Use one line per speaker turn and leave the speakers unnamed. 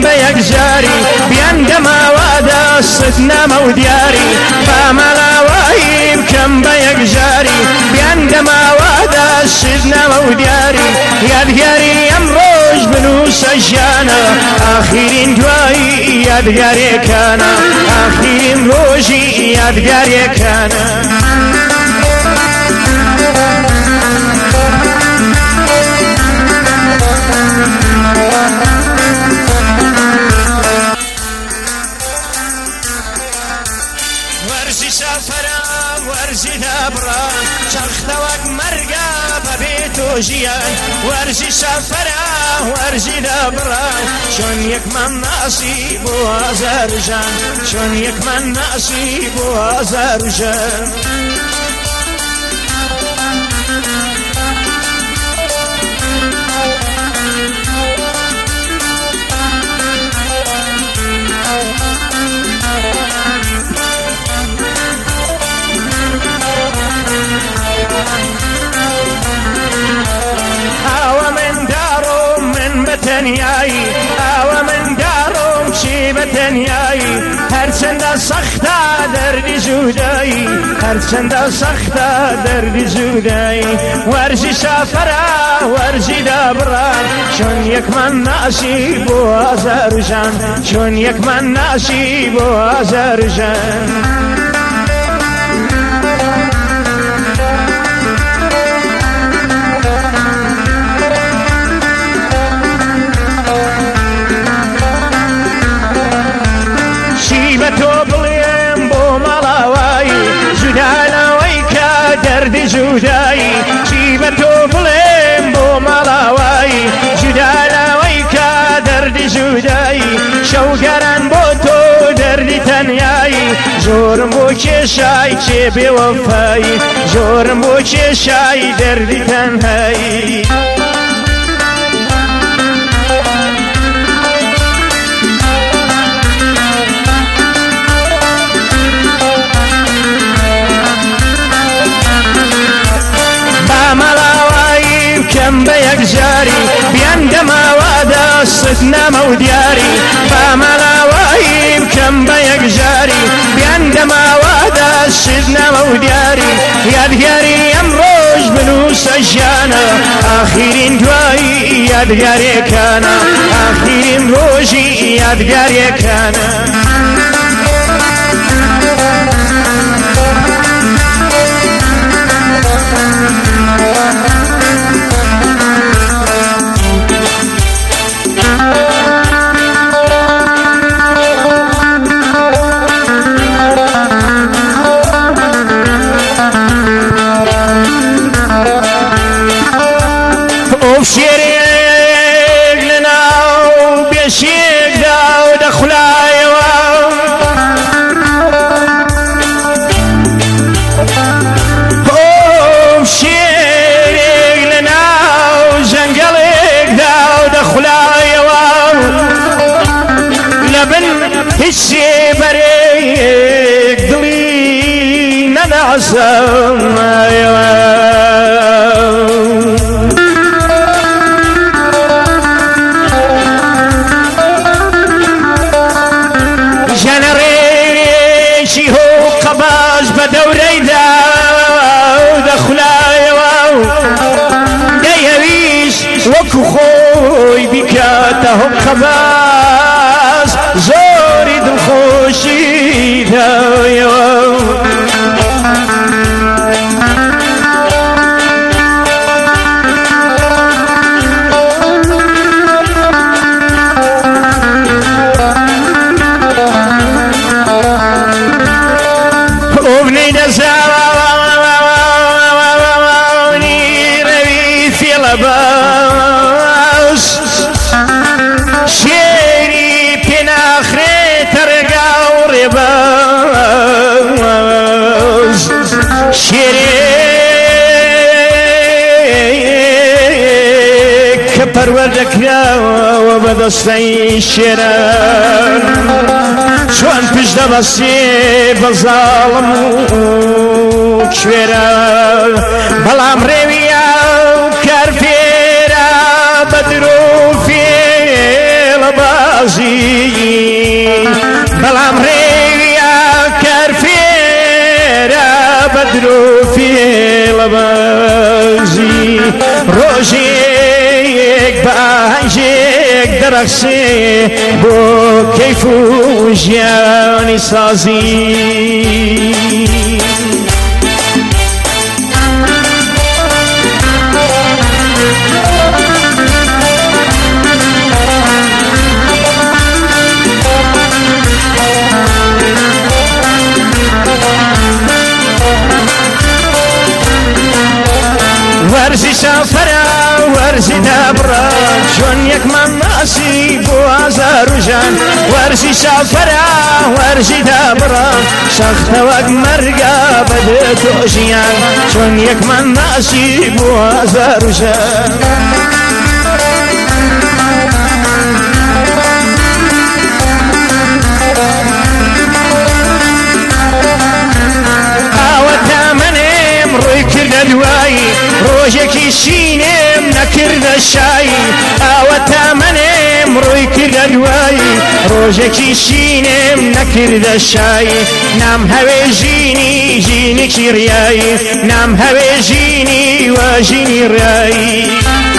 بيكجاري بيندما وادا صدنا مودياري باملاوي كم بيكجاري بيندما وادا صدنا مودياري يا دياري امروج بنوس الجانا اخيرين دواي يا دياري كان اخيرين روجي يا دياري كان ورزي سافرا ورزي دابرا شرختوك مرقا ببيتو جيان ورزي سافرا ورزي دابرا شون يكمن نصيب وازرجان شون يكمن نصيب وازرجان بتنياي او من دارم شي بتنياي هر چند سخته دردی جودایی هر چند سخته دردی جودایی ورزی سافره ورزی دبران چون یک من نصیب و آذرجان چون یک من نصیب و آذرجان دردی جودایی شیبتو بلیم بو ملاوایی جدالاوی که دردی جودایی شوگران بو تو دردی تنیایی زورم بو چشای چه بی وفایی زورم بو چشای دردی تنهایی كم بيكجاري بيندما وادا صدنا مودياري باملاوي كم بيكجاري بيندما وادا صدنا مودياري يا دياري امروج بنوس الجانا اخيرين دواي يا دياري كان اخيرين روجي يا دياري كان شيريك لنا وبيشيك داو دخلاي شيريك لنا وزنقليك داو دخلاي لبن هشي بريك دلي ننعسم قباز بدوري ذا دخلاي ديويش وكو خوي بكاته قباز زوري دخوشي ذا باس شيري بنا خري ترقى ورباس شيري كبر ودكنا وبدستي الشرار شوان بجد بسي بظالم وكشويرا بلام ريويا وكارفيرا بدرو في لباس سازی بەڵام ڕێیا کارفێرە بەدرۆ فێڵەبەزی ڕۆژێک بەهەنجێک دەرەخسێ بۆ کەیف و ژیانی سازی ورزی سافرە ورزی دابڕە چۆن یەکمان ناسی بۆ ئازار و ژان ورزی سافرە ورزی دابڕە سەختە وەک مەرگە بەدێ تۆ ژیان چۆن یەکمان ناسی بۆ ئازار و ژان ڕۆی کردە دوایی ڕۆژێکی شینێم نەکردە شایی ئاوە تامەنێم ڕۆی کردە دوایی ڕۆژێکی شینێم نەکردە شایی نام هەوێ ژینی ژینێکی ڕیایی نام هەوێ ژینی وە ژینی ڕایی